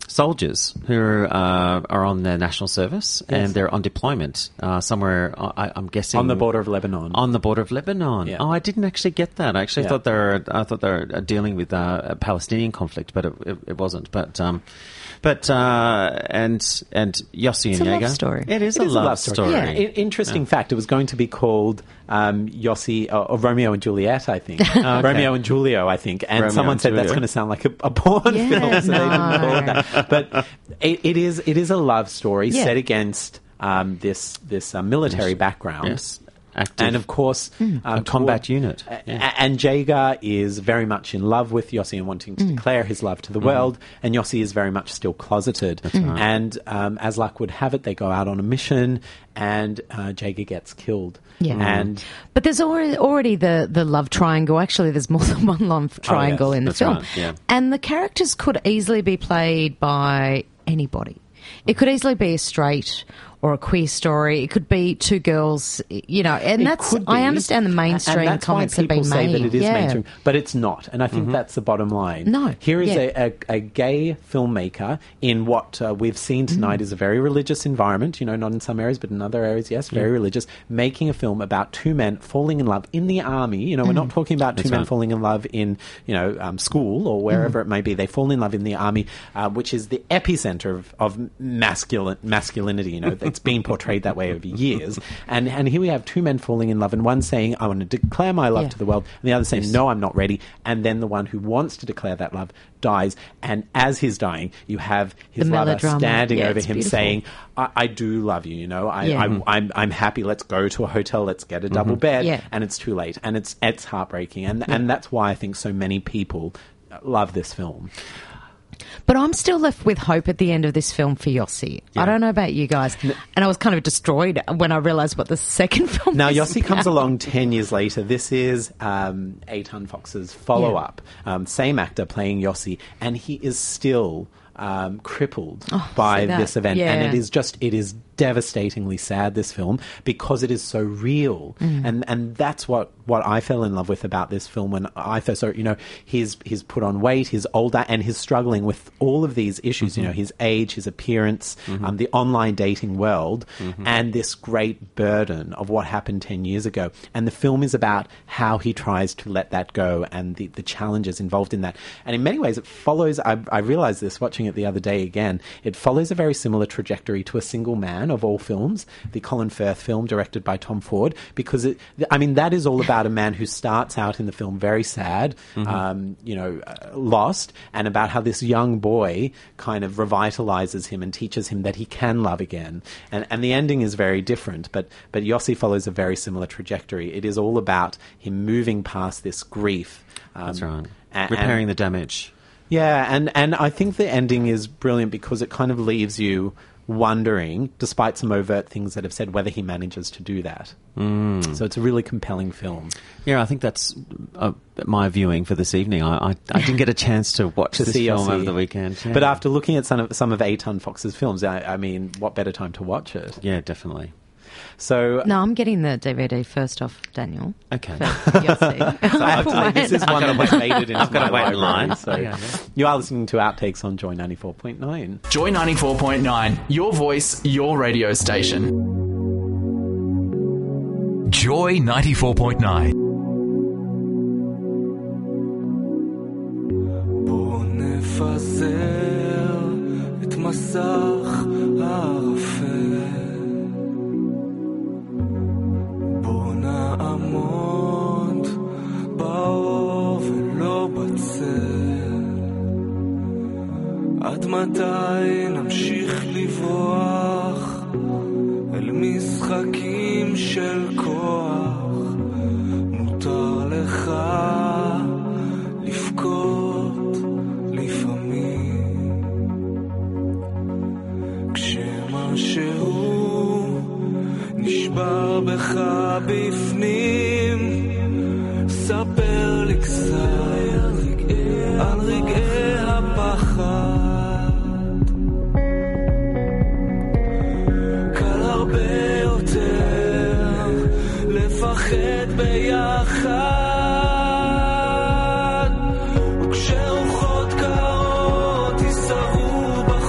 soldiers who uh, are on their national service Yes. and they're on deployment uh, somewhere, I, I'm guessing... On the border of Lebanon. On the border of Lebanon. Yeah. Oh, I didn't actually get that. I actually Yeah. thought they were, I thought they were dealing with uh, a Palestinian conflict, but it, it, it wasn't. But... Um, But uh, and and Yossi It's and a love Jaeger. story. It is It a is love, a love story. story. Yeah. I- interesting Yeah. fact, it was going to be called um, Yossi, or, or Romeo and Juliet, I think. Okay. Romeo and Julio, I think. And Romeo someone and said that's Julio. going to sound like a, a porn Yeah, film, so they didn't no. call it that. But it, it is it is a love story Yeah. set against um, this this uh, military background. Yes. Active. And of course, Mm. um, A combat toward- unit. a- Yeah. And Jaeger is very much in love with Yossi and wanting to declare his love to the world. And Yossi is very much still closeted. right. And um, as luck would have it, they go out on a mission, and uh, Jaeger gets killed. Yeah. And But there's already, already the, the love triangle. Actually, there's more than one love triangle in the that's film. right, yeah. And the characters could easily be played by anybody. It could easily be a straight or a queer story. It could be two girls, you know, and It that's, could I be. understand the mainstream and that's comments why have people been say made. that it is yeah. mainstream, but it's not. And I think that's the bottom line. No, Here is yeah. a, a, a gay filmmaker in what uh, we've seen tonight is a very religious environment, you know, not in some areas, but in other areas, yes, very religious, making a film about two men falling in love in the army. You know, we're not talking about two That's men right. falling in love in, you know, um, school or wherever it may be. They fall in love in the army, uh, which is the epicenter of, of masculine, masculinity. You know, it's been portrayed that way over years. And and here we have two men falling in love, and one saying, I want to declare my love Yeah. to the world, and the other saying, no, I'm not ready. And then the one who wants to declare that love dies. And as he's dying, you have his The lover melodrama. standing Yeah, over it's him beautiful. saying, I, I do love you, you know, I, Yeah. I, I'm, I'm happy, let's go to a hotel, let's get a double bed. Yeah. And it's too late. And it's, it's heartbreaking. And, and that's why I think so many people love this film. But I'm still left with hope at the end of this film for Yossi. I don't know about you guys. And I was kind of destroyed when I realised what the second film Now, is Yossi comes about. along ten years later. This is um, Eitan Fox's follow-up. Um, same actor playing Yossi, and he is still um, crippled Oh, by see that? this event. And Yeah. it is just, it is devastatingly sad, this film, because it is so real. Mm. And and that's what, what I fell in love with about this film when I first saw it. You know, he's, he's put on weight, he's older, and he's struggling with all of these issues, Mm-hmm. you know, his age, his appearance, um, the online dating world, Mm-hmm. and this great burden of what happened ten years ago. And the film is about how he tries to let that go and the, the challenges involved in that. And in many ways, it follows, I, I realized this watching it the other day again, it follows a very similar trajectory to A Single Man of all films, the Colin Firth film directed by Tom Ford, because it, I mean, that is all about a man who starts out in the film very sad, um, you know, uh, lost, and about how this young boy kind of revitalizes him and teaches him that he can love again. And, and the ending is very different, but, but Yossi follows a very similar trajectory. It is all about him moving past this grief. Um, That's right. a- Repairing and- the damage. Yeah, and, and I think the ending is brilliant because it kind of leaves you wondering, despite some overt things that have said, whether he manages to do that. Mm. So it's a really compelling film. Yeah, I think that's uh, my viewing for this evening. I, I, I didn't get a chance to watch To this see film Yossi. over the weekend. Yeah. But after looking at some of, some of Eitan Fox's films, I, I mean, what better time to watch it? Yeah, definitely. So No, I'm getting the D V D first off, Daniel. Okay. For Yossi. So I have to say, this is one that was made it into I've got to my wait in library, line. So Okay, yeah. you are listening to Outtakes on Joy ninety-four point nine. Joy ninety-four point nine, your voice, your radio station. Joy ninety-four point nine. בוא נפזר את מסך הערפל, בוא נעמוד באור ולא בצל. עד מתי נמשיך לברוח אל משחקים של כוח? מותר לך לבכות לפעמים, כשמשהו נשבר בך בפנים. ספר לי קצת על רגעי הפחד, קל הרבה יותר לפחד ביחד, וכשרוחות קרות יסערו בחוץ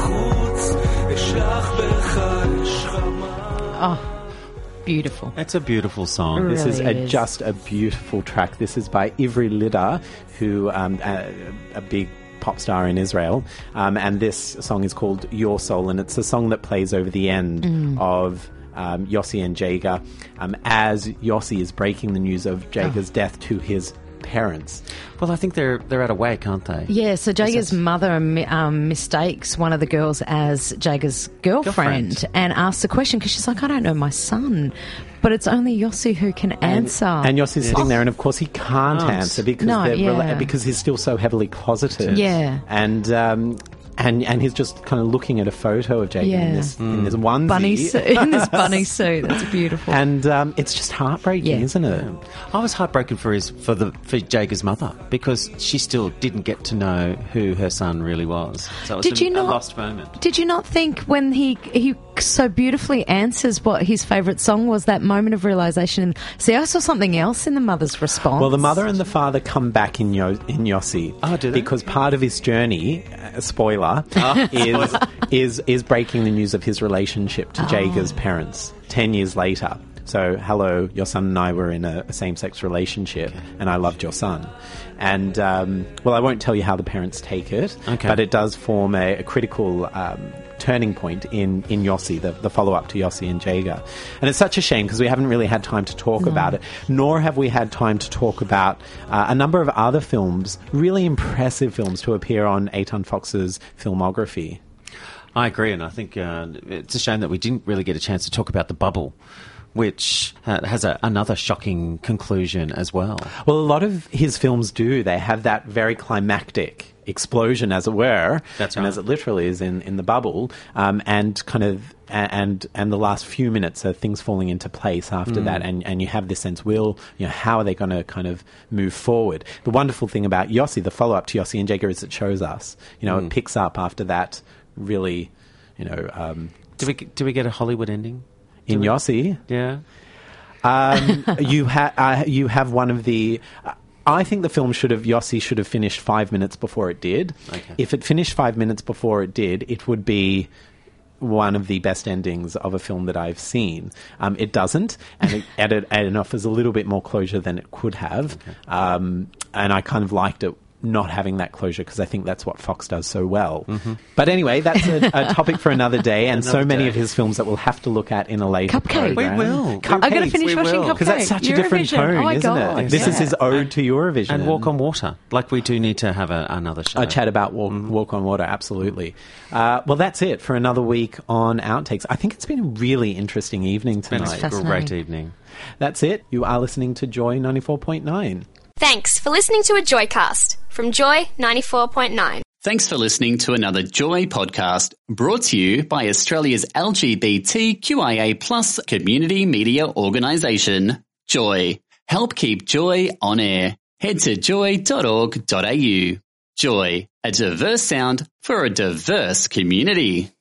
Oh, beautiful. It's a beautiful song. This is really a, is. just a beautiful track. This is by Ivry Lidder, who um, a, a big pop star in Israel, um, and this song is called Your Soul, and it's a song that plays over the end Mm. of um, Yossi and Jager um, as Yossi is breaking the news of Jager's Oh. death to his parents. Well, I think they're they're at a wake, aren't they? Yeah, so Jager's mother um, mistakes one of the girls as Jager's girlfriend, Girlfriend. and asks the question because she's like, I don't know my son. But it's only Yossi who can answer. And Yossi's sitting there, and of course he can't Can't. answer because No, they're yeah. rela- because he's still so heavily closeted. Yeah. and um, and and he's just kind of looking at a photo of Jager Yeah. in this in this onesie. bunny suit, in this bunny suit. That's beautiful. And um, it's just heartbreaking, Yeah. isn't it? I was heartbroken for his for the for Jager's mother because she still didn't get to know who her son really was. So it was Did a, you not- a lost moment. Did you not think when he he so beautifully answers what his favourite song was, that moment of realisation? See, I saw something else in the mother's response. Well, the mother and the father come back in Yo- in Yossi. Oh, do they? Because part of his journey, uh, spoiler, Oh, is is is breaking the news of his relationship to Oh. Jager's parents ten years later. So, hello, your son and I were in a, a same-sex relationship, and I loved your son. And, um, well, I won't tell you how the parents take it, Okay. but it does form a, a critical um, turning point in, in Yossi, the, the follow-up to Yossi and Jager. And it's such a shame because we haven't really had time to talk No. about it, nor have we had time to talk about uh, a number of other films, really impressive films to appear on Eitan Fox's filmography. I agree, and I think uh, it's a shame that we didn't really get a chance to talk about The Bubble, which uh, has a, another shocking conclusion as well. Well, a lot of his films do. They have that very climactic explosion, as it were, That's and right. as it literally is in, in The Bubble, um, and kind of and and the last few minutes are things falling into place after Mm. that, and, and you have this sense, will, you know, how are they going to kind of move forward? The wonderful thing about Yossi, the follow-up to Yossi and Jager, is it shows us, you know, Mm. it picks up after that really, you know... Um, Do we do we get a Hollywood ending? Do in we- Yossi? Yeah. Um, you ha- uh, you have one of the. Uh, I think the film should have Yossi should have finished five minutes before it did. Okay. If it finished five minutes before it did, it would be one of the best endings of a film that I've seen. Um, it doesn't, and it added, added offers a little bit more closure than it could have. Um, and I kind of liked it not having that closure because I think that's what Fox does so well. Mhm. But anyway, that's a, a topic for another day, and so Another many day. of his films that we'll have to look at in a later Cupcake. program. We will. Cupcakes. I'm going to finish we watching will. Cupcake. Because that's such a different Eurovision. tone, oh my isn't God. it? This is Yeah. his ode to Eurovision. And Walk on Water. Like we do need to have a, another show. A chat about Walk, walk on Water, absolutely. Uh, well, that's it for another week on Outtakes. I think it's been a really interesting evening It's been tonight. a great evening. That's it. You are listening to Joy ninety-four point nine. Thanks for listening to a Joycast from Joy ninety-four point nine. Thanks for listening to another Joy podcast brought to you by Australia's L G B T Q I A plus community media organisation, Joy. Help keep Joy on air. Head to joy dot org dot a u. Joy, a diverse sound for a diverse community.